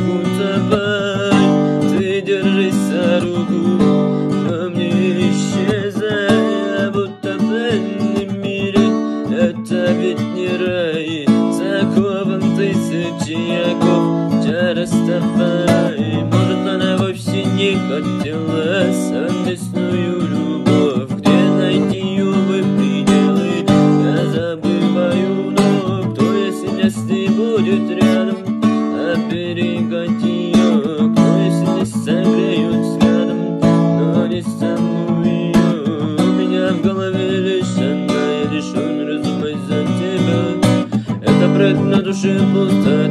могу утопать. Ты держись за руку, но мне исчезай, будто в пленном мире. Это ведь не рай, закован тысячи оков, чар расставай. Может, она вовсе не хотела совместную любовь. Где найти ее вы пределы? Я забываю, но кто, если будет рядом, оберегать ее? Кто, если не согреют взглядом, но не саму ее? У меня в голове лишь она, я лишен разума из-за тебя. Это бред, на душе пусто.